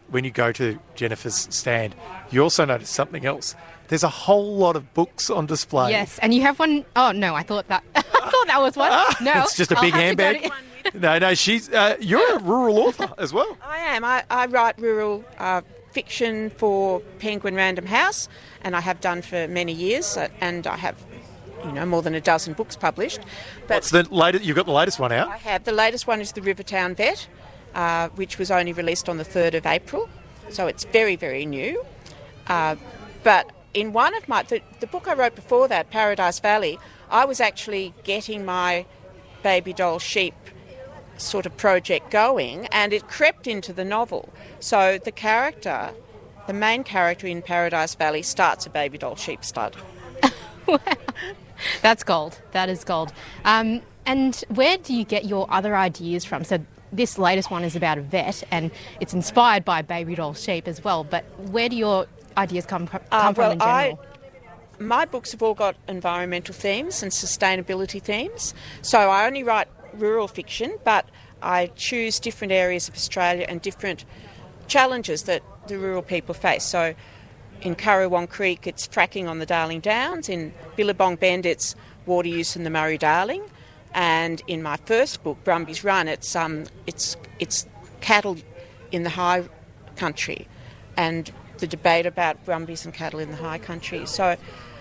when you go to Jennifer's stand, you also notice something else. There's a whole lot of books on display. Yes, and you have one. Oh no, I thought that was one. No, it's just a big handbag. No, she's. You're a rural author as well. I am. I write rural fiction for Penguin Random House, and I have done for many years, and I have, more than a dozen books published. But what's the latest? You've got the latest one out. I have. The latest one is The Rivertown Vet, which was only released on the 3rd of April, so it's very, very new. But in one of the book I wrote before that, Paradise Valley, I was actually getting my baby doll sheep sort of project going, and it crept into the novel. So the main character in Paradise Valley starts a baby doll sheep stud. Wow. That's gold. That is gold. And where do you get your other ideas from? So this latest one is about a vet, and it's inspired by baby doll sheep as well. But where do your ideas come from in general? My books have all got environmental themes and sustainability themes. So I only write rural fiction, but I choose different areas of Australia and different challenges that the rural people face. So in Currawong Creek, it's fracking on the Darling Downs. In Billabong Bend, it's water use in the Murray-Darling. And in my first book, Brumby's Run, it's cattle in the high country and the debate about brumbies and cattle in the high country. So,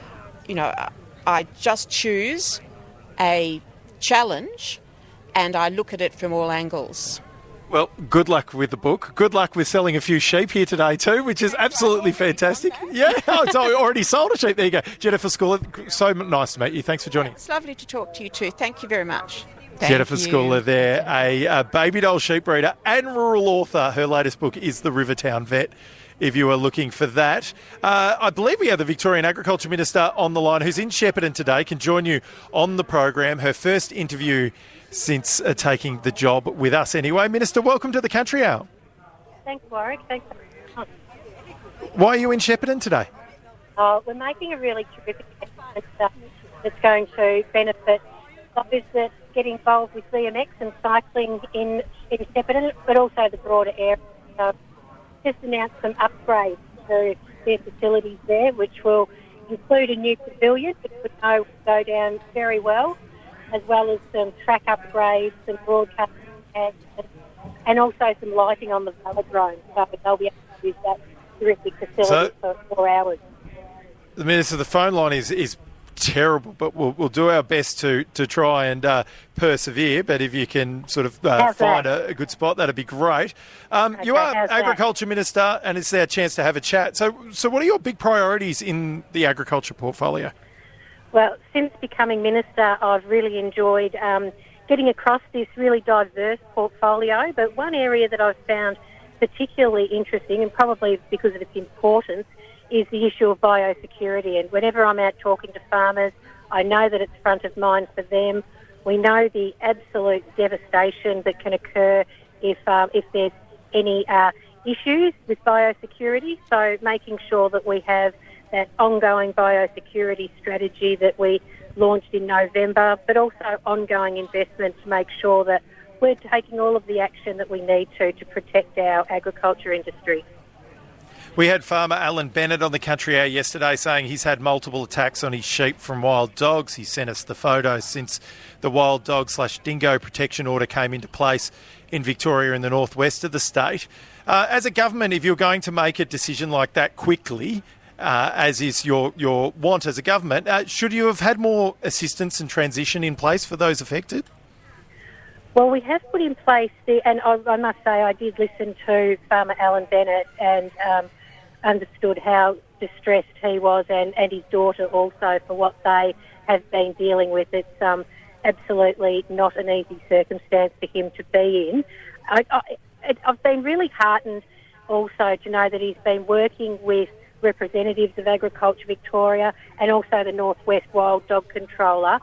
I just choose a challenge and I look at it from all angles. Well, good luck with the book. Good luck with selling a few sheep here today too, which is absolutely fantastic. Yeah, it's already sold a sheep. There you go. Jennifer Schooler, so nice to meet you. Thanks for joining us. It's lovely to talk to you too. Thank you very much. Jennifer Schooler there, a baby doll sheep breeder and rural author. Her latest book is The Rivertown Vet, if you are looking for that. I believe we have the Victorian Agriculture Minister on the line, who's in Shepparton today, can join you on the program. Her first interview since taking the job with us anyway. Minister, welcome to the Country Hour. Thanks, Warwick. Thanks. Why are you in Shepparton today? We're making a really terrific effort that's going to benefit those that get involved with BMX and cycling in Shepparton, but also the broader area. Just announced some upgrades to their facilities there, which will include a new pavilion, which we know will go down very well, as well as some track upgrades, some broadcasting and also some lighting on the velodrome. So they'll be able to use that terrific facility for 4 hours. The Minister, the phone line is terrible, but we'll do our best to try and persevere. But if you can sort of find a good spot, that'd be great. You are Agriculture Minister, and it's our chance to have a chat. So what are your big priorities in the agriculture portfolio? Well, since becoming Minister, I've really enjoyed getting across this really diverse portfolio. But one area that I've found particularly interesting, and probably because of its importance, is the issue of biosecurity. And whenever I'm out talking to farmers, I know that it's front of mind for them. We know the absolute devastation that can occur if there's any issues with biosecurity. So making sure that we have that ongoing biosecurity strategy that we launched in November, but also ongoing investment to make sure that we're taking all of the action that we need to protect our agriculture industry. We had farmer Alan Bennett on the Country Hour yesterday saying he's had multiple attacks on his sheep from wild dogs. He sent us the photos since the wild dog/dingo protection order came into place in Victoria in the northwest of the state. As a government, if you're going to make a decision like that quickly, as is your want as a government, should you have had more assistance and transition in place for those affected? Well, we have put in place, and I must say I did listen to farmer Alan Bennett and understood how distressed he was and his daughter also for what they have been dealing with. It's absolutely not an easy circumstance for him to be in. I've been really heartened also to know that he's been working with representatives of Agriculture Victoria and also the Northwest Wild Dog Controller.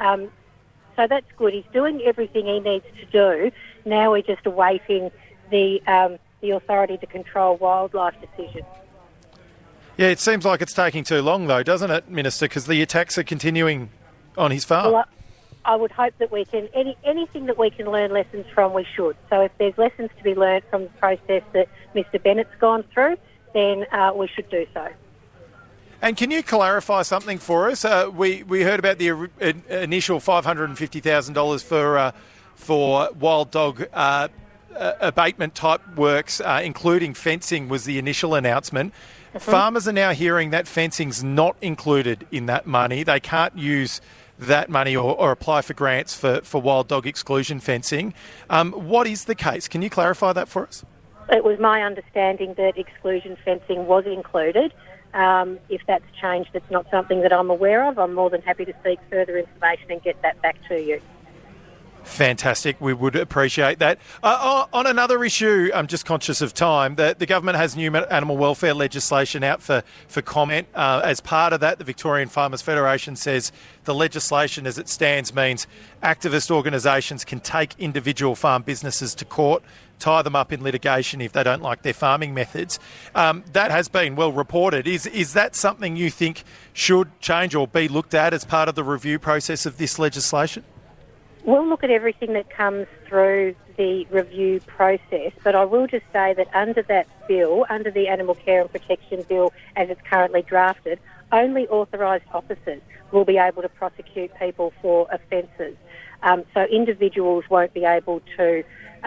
So that's good. He's doing everything he needs to do. Now we're just awaiting the Authority to Control Wildlife decision. Yeah, it seems like it's taking too long though, doesn't it, Minister? Because the attacks are continuing on his farm. I would hope that we can, anything that we can learn lessons from, we should. So if there's lessons to be learned from the process that Mr Bennett's gone through, then we should do so. And can you clarify something for us? We heard about the initial $550,000 for wild dog abatement type works, including fencing, was the initial announcement. Mm-hmm. Farmers are now hearing that fencing's not included in that money. They can't use that money or apply for grants for wild dog exclusion fencing. What is the case? Can you clarify that for us? It was my understanding that exclusion fencing was included. If that's changed, it's not something that I'm aware of. I'm more than happy to seek further information and get that back to you. Fantastic. We would appreciate that. On another issue, I'm just conscious of time, that the government has new animal welfare legislation out for comment. As part of that, the Victorian Farmers Federation says the legislation as it stands means activist organisations can take individual farm businesses to court, tie them up in litigation if they don't like their farming methods. That has been well reported. Is that something you think should change or be looked at as part of the review process of this legislation? We'll look at everything that comes through the review process, but I will just say that under that bill, under the Animal Care and Protection Bill as it's currently drafted, only authorised officers will be able to prosecute people for offences. So individuals won't be able to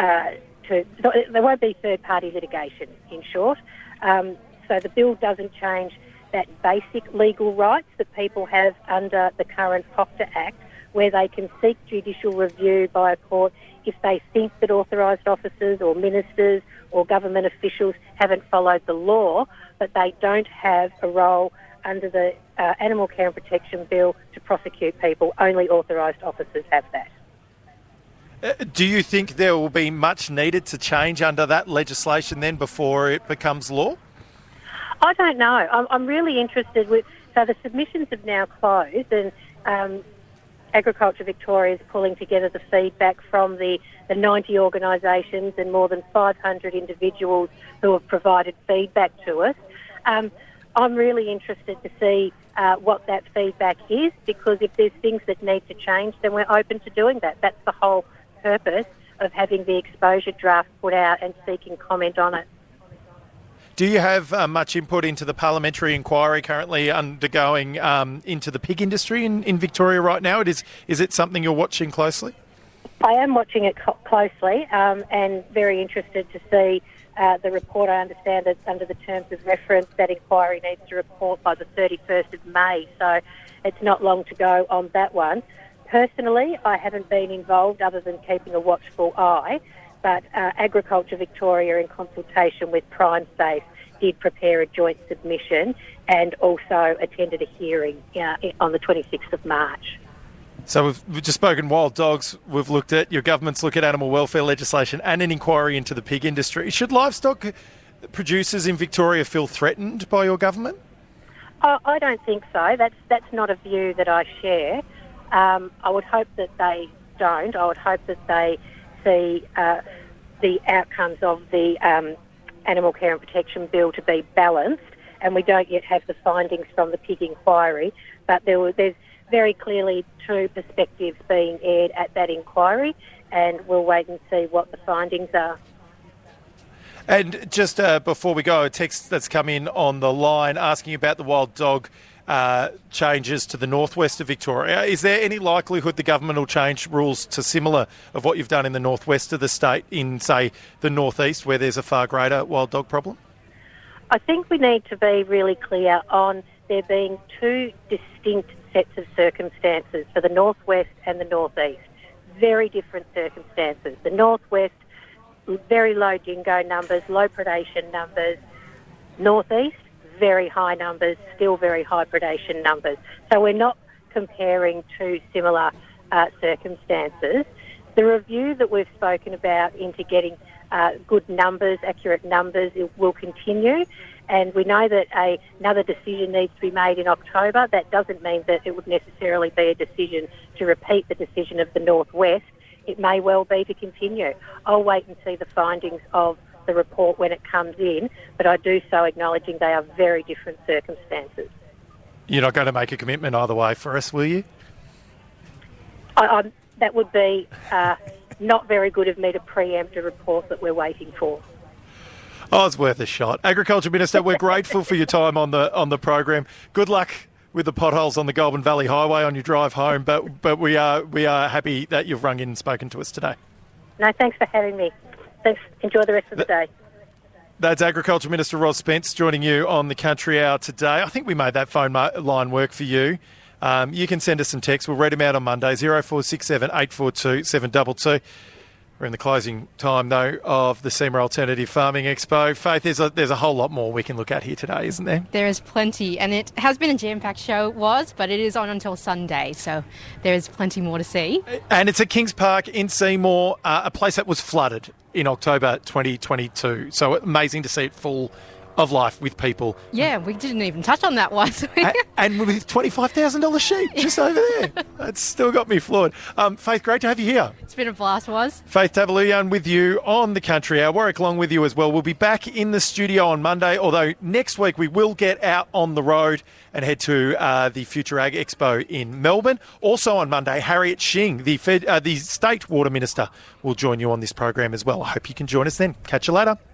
there won't be third-party litigation, in short. So the bill doesn't change that basic legal rights that people have under the current POCTA Act, where they can seek judicial review by a court if they think that authorised officers or ministers or government officials haven't followed the law, but they don't have a role under the Animal Care and Protection Bill to prosecute people. Only authorised officers have that. Do you think there will be much needed to change under that legislation then before it becomes law? I don't know. I'm really interested with... So the submissions have now closed, and Agriculture Victoria is pulling together the feedback from the 90 organisations and more than 500 individuals who have provided feedback to us. I'm really interested to see what that feedback is, because if there's things that need to change, then we're open to doing that. That's the whole purpose of having the exposure draft put out and seeking comment on it. Do you have much input into the parliamentary inquiry currently undergoing into the pig industry in Victoria right now? Is it something you're watching closely? I am watching it closely and very interested to see the report. I understand that under the terms of reference, that inquiry needs to report by the 31st of May, so it's not long to go on that one. Personally, I haven't been involved other than keeping a watchful eye, but Agriculture Victoria, in consultation with PrimeSafe, did prepare a joint submission and also attended a hearing on the 26th of March. So we've just spoken wild dogs. We've looked at your government's look at animal welfare legislation and an inquiry into the pig industry. Should livestock producers in Victoria feel threatened by your government? I don't think so. That's not a view that I share. I would hope that they don't. I would hope that they see the outcomes of the Animal Care and Protection Bill to be balanced, and we don't yet have the findings from the pig inquiry, but there's very clearly two perspectives being aired at that inquiry, and we'll wait and see what the findings are. And just before we go, a text that's come in on the line asking about the wild dog changes to the northwest of Victoria. Is there any likelihood the government will change rules to similar of what you've done in the northwest of the state in, say, the northeast, where there's a far greater wild dog problem? I think we need to be really clear on there being two distinct sets of circumstances for the northwest and the northeast. Very different circumstances. The northwest, very low dingo numbers, low predation numbers. Northeast, very high numbers, still very high predation numbers. So we're not comparing two similar circumstances. The review that we've spoken about into getting good numbers, accurate numbers, it will continue. And we know that another decision needs to be made in October. That doesn't mean that it would necessarily be a decision to repeat the decision of the Northwest. It may well be to continue. I'll wait and see the findings of the report when it comes in, but I do so acknowledging they are very different circumstances. You're not going to make a commitment either way for us, will you? That would be not very good of me to preempt a report that we're waiting for. Oh, it's worth a shot. Agriculture Minister, we're grateful for your time on the program. Good luck with the potholes on the Goulburn Valley Highway on your drive home, but we are happy that you've rung in and spoken to us today. No, thanks for having me. Thanks. Enjoy the rest of the day. That's Agriculture Minister Ros Spence joining you on the Country Hour today. I think we made that phone line work for you. You can send us some texts. We'll read them out on Monday, 0467 842 722. We're in the closing time, though, of the SEMA Alternative Farming Expo. Faith, there's a whole lot more we can look at here today, isn't there? There is plenty, and it has been a jam-packed show, but it is on until Sunday, so there is plenty more to see. And it's at Kings Park in Seymour, a place that was flooded in October 2022. So amazing to see it full of life with people. Yeah, we didn't even touch on that once. And with $25,000 sheep just over there. That's still got me floored. Faith, great to have you here. It's been a blast, was. Faith Tavaluyan with you on the Country Hour. Warwick Long with you as well. We'll be back in the studio on Monday, although next week we will get out on the road and head to the Future Ag Expo in Melbourne. Also on Monday, Harriet Shing, the State Water Minister, will join you on this program as well. I hope you can join us then. Catch you later.